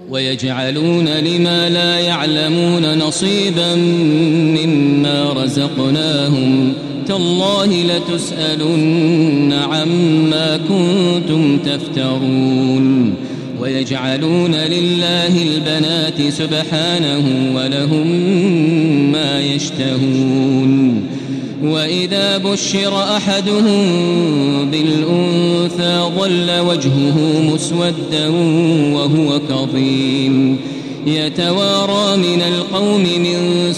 ويجعلون لما لا يعلمون نصيبا مما رزقناهم تالله لتسألن عما كنتم تفترون ويجعلون لله البنات سبحانه ولهم ما يشتهون وإذا بشر أحدهم بالأنثى ظل وجهه مسودا وهو كظيم يتوارى من القوم من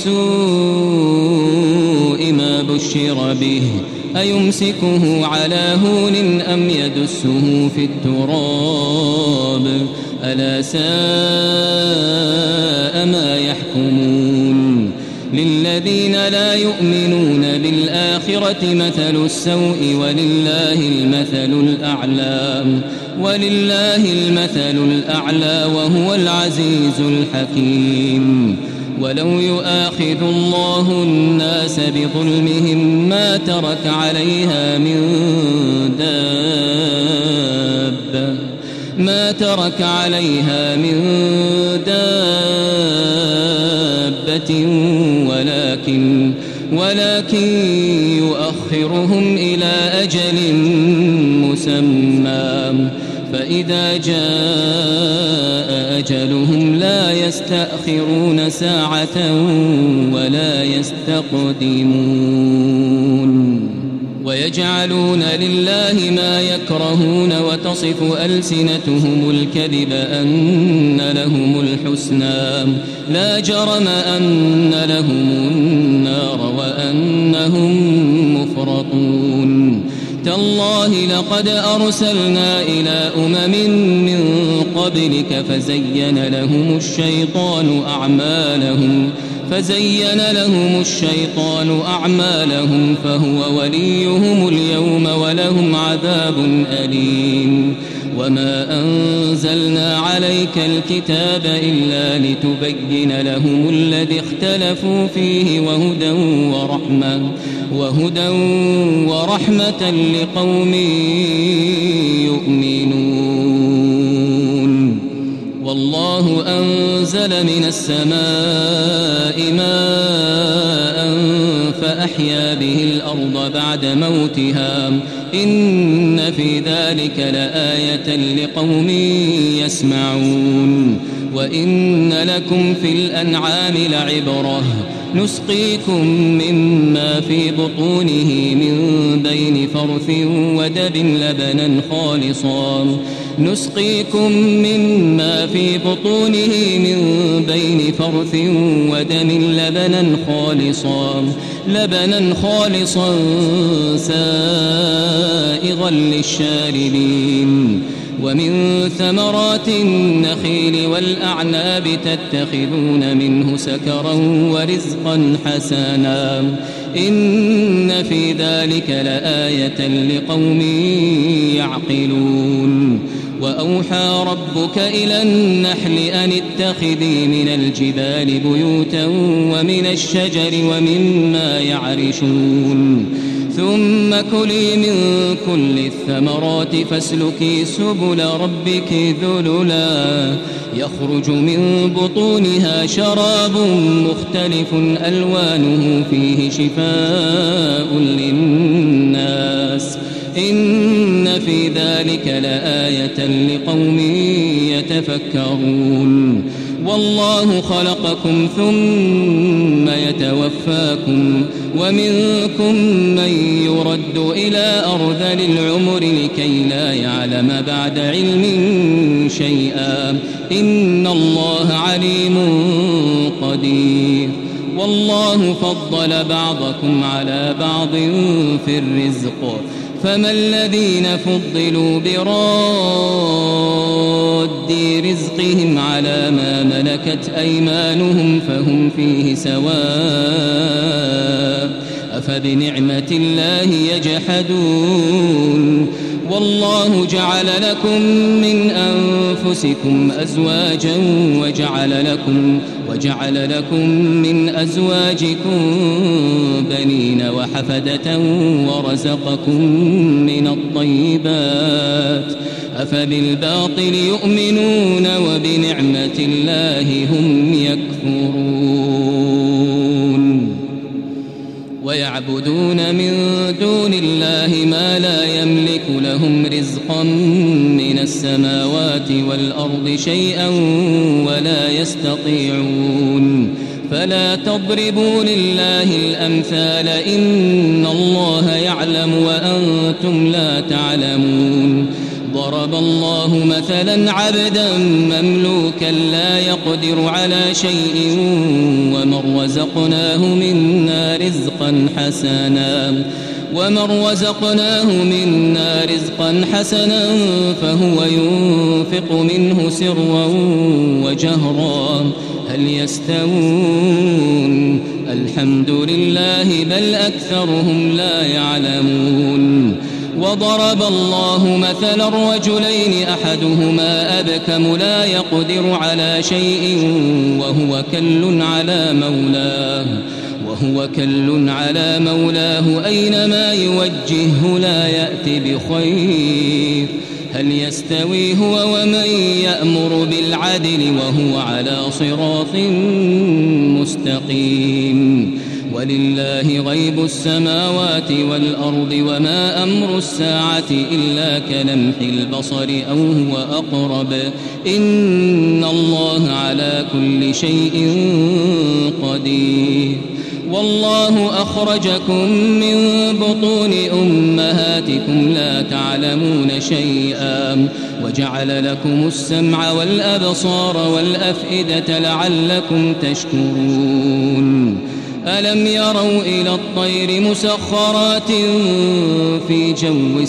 سوء ما بشر به أيمسكه على هون أم يدسه في التراب ألا ساء ما يحكمون للذين لا يؤمنون بالآخرة مثل السوء ولله المثل الأعلى وهو العزيز الحكيم ولو يؤاخذ الله الناس بظلمهم ما ترك عليها من دابة ولكن يؤخرهم إلى أجل مسمى فإذا جاء أجلهم لا يستأخرون ساعة ولا يستقدمون ويجعلون لله ما يكرهون وتصف ألسنتهم الكذب أن لهم الحسنى لا جرم أن لهم النار وأنهم مفرطون تالله لقد أرسلنا إلى أمم من قبلك فزين لهم الشيطان أعمالهم فهو وليهم اليوم ولهم عذاب أليم وما أنزلنا عليك الكتاب إلا لتبين لهم الذي اختلفوا فيه وهدى ورحمة لقوم يؤمنون والله أنزل من السماء ماء فأحيا به الأرض بعد موتها إن في ذلك لآية لقوم يسمعون وإن لكم في الأنعام لعبرة نسقيكم مما في بطونه من بين فرث ودم لبنا خالصا سائغا للشاربين ومن ثمرات النخيل والأعناب تتخذون منه سكرا ورزقا حسنا إن في ذلك لآية لقوم يعقلون وأوحى ربك إلى النحل أن اتخذي من الجبال بيوتا ومن الشجر ومما يعرشون ثم كلي من كل الثمرات فاسلكي سبل ربك ذللا يخرج من بطونها شراب مختلف ألوانه فيه شفاء للناس إن في ذلك لآية لقوم يتفكرون والله خلقكم ثم يتوفاكم ومنكم من يرد إلى أرذل العمر لكي لا يعلم بعد علم شيئا إن الله عليم قدير والله فضل بعضكم على بعض في الرزق فما الذين فضلوا براد رزقهم على ما ملكت أيمانهم فهم فيه سواء أفبنعمة الله يجحدون والله جعل لكم من أنفسكم أزواجا وجعل لكم من أزواجكم بنين وحفدة ورزقكم من الطيبات أفبالباطل يؤمنون وبنعمة الله هم يكفرون ويعبدون من دون الله ما لا يملك لهم رزقا من السماوات والأرض شيئا ولا يستطيعون فلا تضربوا لله الأمثال إن الله يعلم وأنتم لا تعلمون ضرب الله مثلا عبدا مملوكا لا يقدر على شيء ومن رزقناه منا رزقا حسنا فهو ينفق منه سرا وجهرا هل يستوون الحمد لله بل أكثرهم لا يعلمون وضرب الله مثلا رجلين أحدهما أبكم لا يقدر على شيء وهو كل على مولاه أينما يوجهه لا يأتي بخير هل يستوي هو ومن يأمر بالعدل وهو على صراط مستقيم ولله غيب السماوات والأرض وما أمر الساعة إلا كلمح البصر أو هو أقرب إن الله على كل شيء قدير والله أخرجكم من بطون أمهاتكم لا تعلمون شيئا وجعل لكم السمع والأبصار والأفئدة لعلكم تشكرون ألم يروا إلى الطير مسخرات في جو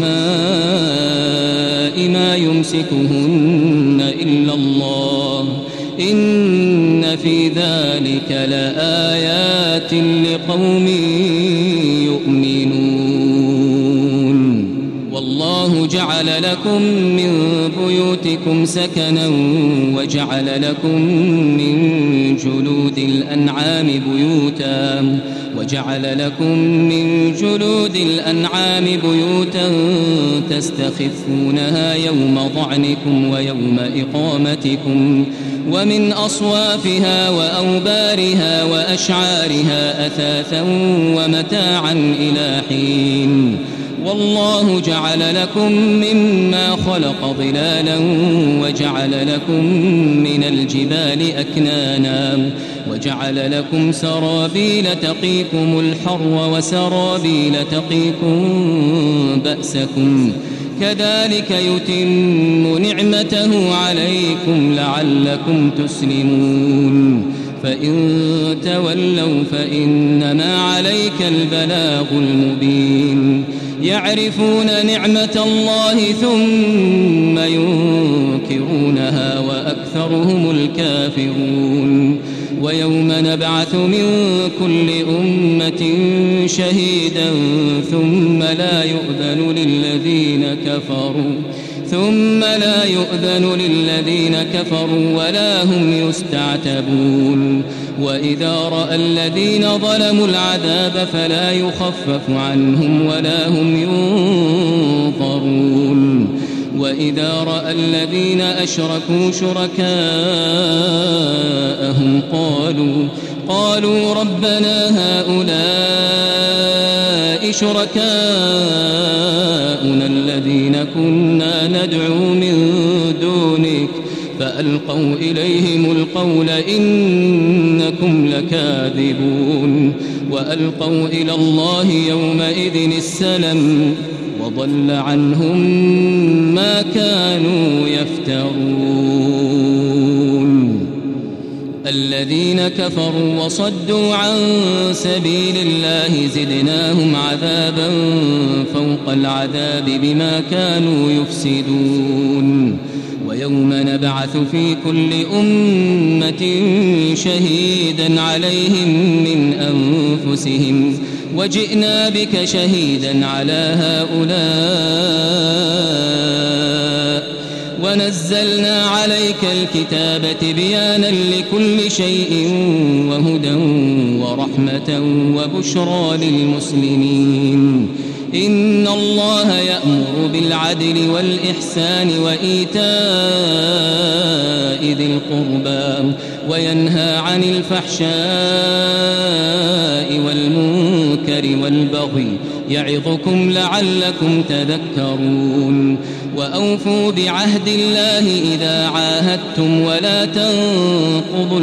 السماء ما يمسكهن إلا الله إن في ذلك لآيات لقوم يؤمنون والله جعل لكم من بيوتكم سكنا وجعل لكم من جلود الأنعام بيوتا تستخفونها يوم ضعنكم ويوم إقامتكم ومن أصوافها وأوبارها وأشعارها أثاثا ومتاعا إلى حين والله جعل لكم مما خلق ظلالا وجعل لكم من الجبال أكنانا وجعل لكم سرابيل تقيكم الحر وسرابيل تقيكم بأسكم كذلك يتم نعمته عليكم لعلكم تسلمون فإن تولوا فإنما عليك البلاغ المبين يعرفون نعمة الله ثم ينكرونها وأكثرهم الكافرون ويوم نبعث من كل أمة شهيدا ثم لا يؤذن للذين كفروا ولا هم يستعتبون وإذا رأى الذين ظلموا العذاب فلا يخفف عنهم ولا هم ينظرون وإذا رأى الذين أشركوا شركاءهم قالوا ربنا هؤلاء شركاؤنا الذين كنا ندعو من دونك فألقوا إليهم القول إنكم لكاذبون وألقوا إلى الله يومئذ السلم وضل عنهم ما كانوا يفترون الذين كفروا وصدوا عن سبيل الله زدناهم عذابا فوق العذاب بما كانوا يفسدون ويوم نبعث في كل أمة شهيدا عليهم من أنفسهم وجئنا بك شهيدا على هؤلاء ونزلنا عليك الكتاب تبيانا لكل شيء وهدى ورحمة وبشرى للمسلمين. إن الله يأمر بالعدل والإحسان وإيتاء ذي القربى وينهى عن الفحشاء والمنكر والبغي يعظكم لعلكم تذكرون. وأوفوا بعهد الله إذا عاهدتم ولا تنقضوا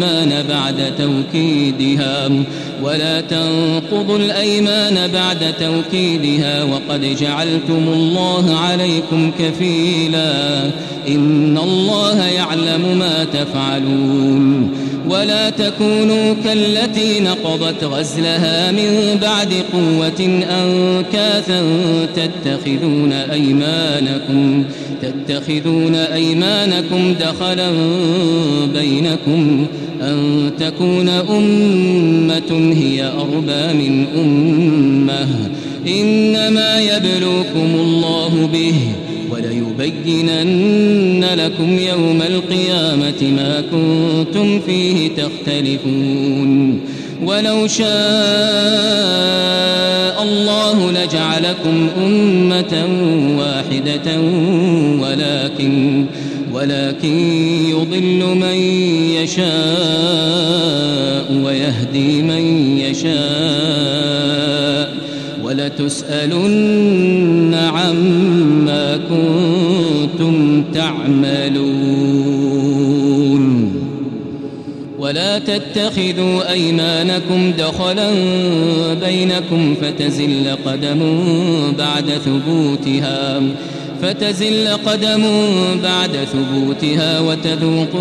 الأيمان بعد توكيدها وقد جعلتم الله عليكم كفيلا إن الله يعلم ما تفعلون. ولا تكونوا كالتي نقضت غزلها من بعد قوة أنكاثا تتخذون أيمانكم دخلا بينكم أن تكون أمة هي أربى من أمة إنما يبلوكم الله به وليبينن لكم يوم القيامة ما كنتم فيه تختلفون. ولو شاء الله لجعلكم أمة واحدة ولكن يضل من يشاء ويهدي من يشاء ولتسألن عما كنتم تعملون. ولا تتخذوا أيمانكم دخلا بينكم فتزل قدم بعد ثبوتها وتذوقوا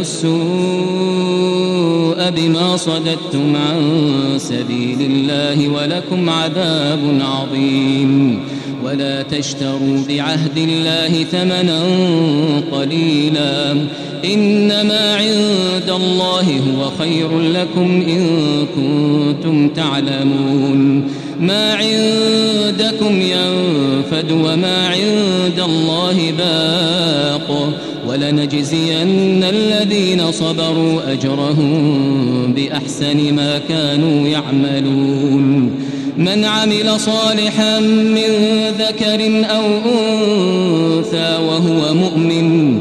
السوء بما صددتم عن سبيل الله ولكم عذاب عظيم. ولا تشتروا بعهد الله ثمنا قليلا إنما عند الله هو خير لكم إن كنتم تعلمون. ما عندكم ينفد وما عند الله باق ولنجزين الذين صبروا أجرهم بأحسن ما كانوا يعملون. من عمل صالحا من ذكر أو أنثى وهو مؤمن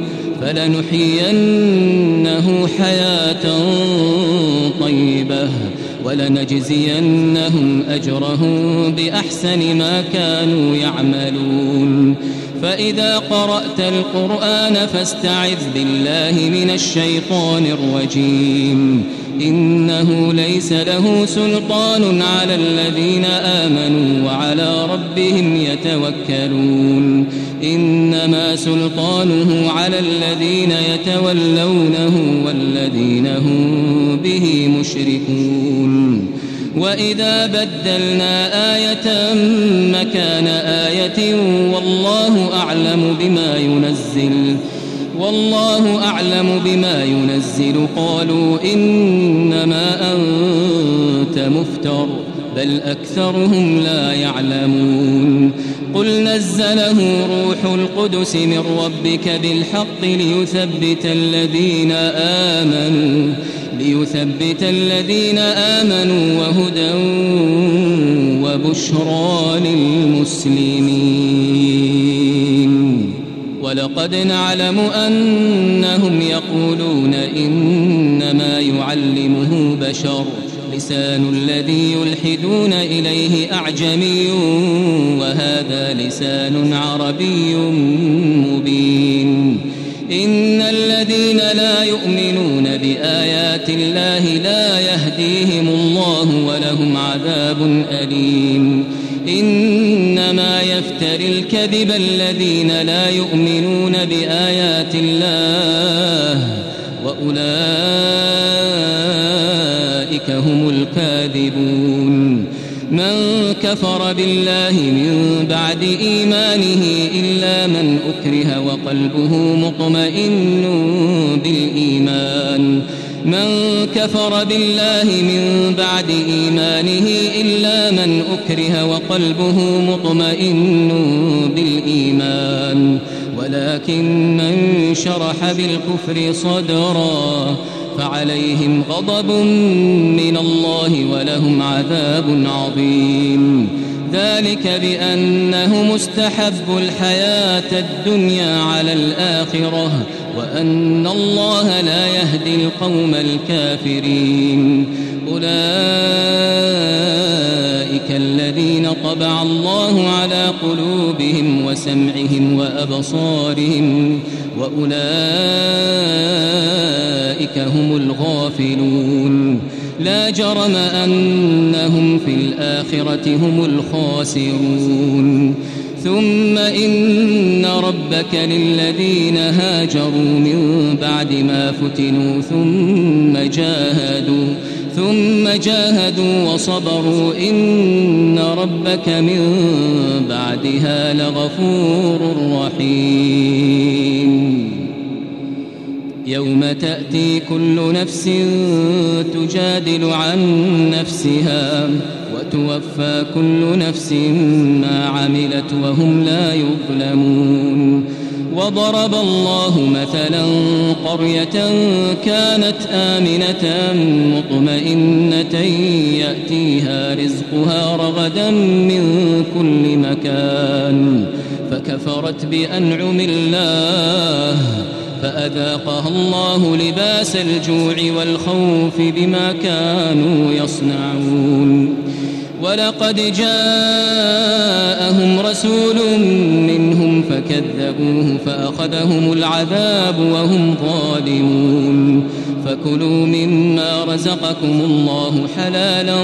فلنحيينه حياة طيبة ولنجزينهم أجرهم بأحسن ما كانوا يعملون. فإذا قرأت القرآن فاستعذ بالله من الشيطان الرجيم إنه ليس له سلطان على الذين آمنوا وعلى ربهم يتوكلون. إنما سلطانه على الذين يتولونه والذين هم به مشركون. وإذا بدلنا آية مكان آية والله أعلم بما ينزل قالوا إنما أنت مفتر بل أكثرهم لا يعلمون. قل نزله روح القدس من ربك بالحق ليثبت الذين آمنوا وهدى وبشرى للمسلمين. ولقد نعلم أنهم يقولون إنما يعلمه بشر لسان الذي يلحدون إليه أعجمي وهذا لسان عربي مبين. إن الذين لا يؤمنون بآيات الله لا يهديهم الله ولهم عذاب أليم. إنما يفتري الكذب الذين لا يؤمنون بآيات الله وأولئك هم الكاذبون. من كفر بالله من بعد إيمانه إلا من أكره وقلبه مطمئن بالإيمان من كفر بالله من بعد إيمانه إلا من أكره وقلبه مطمئن بالإيمان ولكن من شرح بالكفر صدرا فعليهم غضب من الله ولهم عذاب عظيم ذلك بأنهم استحبوا الحياة الدنيا على الآخرة وأن الله لا يهدي القوم الكافرين أولئك الذين طبع الله على قلوبهم وسمعهم وأبصارهم وأولئك هم الغافلون لا جرم أنهم في الآخرة هم الخاسرون ثم إن ربك للذين هاجروا من بعد ما فتنوا ثم جاهدوا وصبروا إن ربك من بعدها لغفور رحيم يوم تأتي كل نفس تجادل عن نفسها وتوفى كل نفس ما عملت وهم لا يظلمون وضرب الله مثلا قرية كانت آمنة مطمئنة يأتيها رزقها رغدا من كل مكان فكفرت بأنعم الله فأذاقها الله لباس الجوع والخوف بما كانوا يصنعون ولقد جاءهم رسول منهم فكذبوه فأخذهم العذاب وهم ظالمون فكلوا مما رزقكم الله حلالا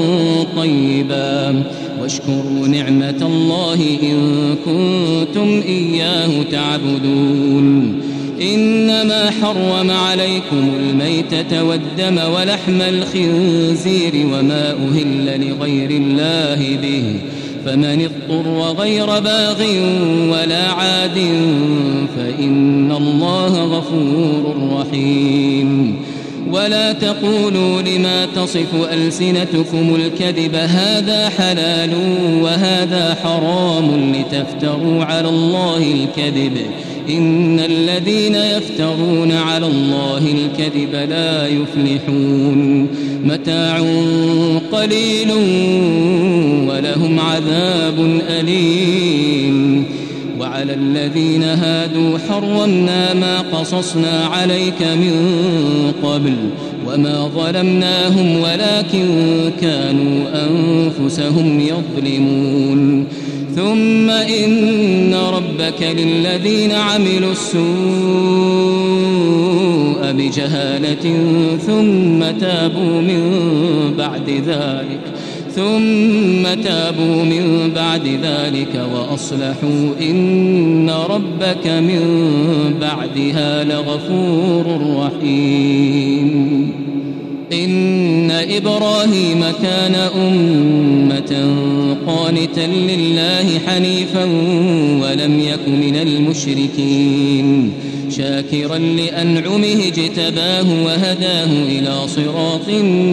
طيبا واشكروا نعمة الله إن كنتم إياه تعبدون إنما حرم عليكم الميتة والدم ولحم الخنزير وما أهل لغير الله به فمن اضطر غير باغ ولا عاد فإن الله غفور رحيم ولا تقولوا لما تصف ألسنتكم الكذب هذا حلال وهذا حرام لتفتروا على الله الكذب إن الذين يفترون على الله الكذب لا يفلحون متاع قليل ولهم عذاب أليم وعلى الذين هادوا حرمنا ما قصصنا عليك من قبل وما ظلمناهم ولكن كانوا أنفسهم يظلمون ثم إن ربك للذين عملوا السوء بجهالة ثم تابوا من بعد ذلك وأصلحوا إن ربك من بعدها لغفور رحيم إن إبراهيم كان أمة قانتا لله حنيفا ولم يك من المشركين شاكرا لأنعمه اجتباه وهداه إلى صراط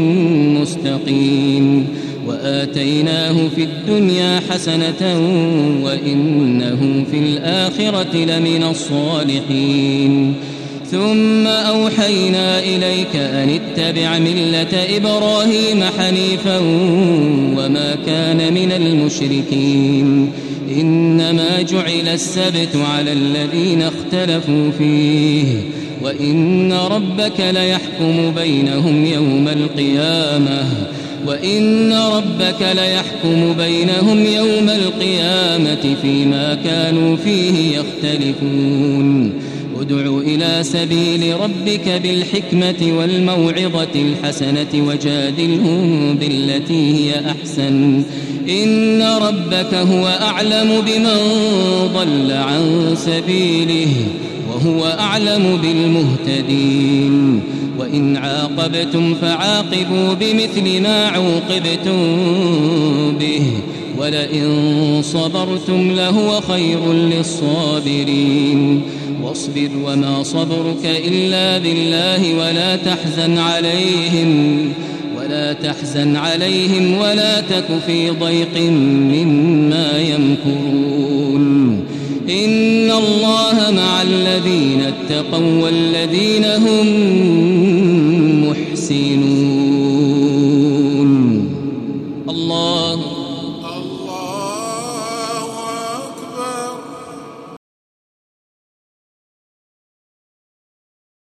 مستقيم وآتيناه في الدنيا حسنة وإنه في الآخرة لمن الصالحين ثم أوحينا إليك أن اتبع ملة إبراهيم حنيفا وما كان من المشركين إنما جعل السبت على الذين اختلفوا فيه وإن ربك ليحكم بينهم يوم القيامة فيما كانوا فيه يختلفون ادع إلى سبيل ربك بالحكمة والموعظة الحسنة وجادلهم بالتي هي أحسن إن ربك هو أعلم بمن ضل عن سبيله وهو أعلم بالمهتدين وإن عاقبتم فعاقبوا بمثل ما عوقبتم به ولئن صبرتم لهو خير للصابرين واصبر وما صبرك إلا بالله ولا تحزن عليهم ولا تك في ضيق مما يمكرون إن الله مع الذين اتقوا والذين هم محسنون.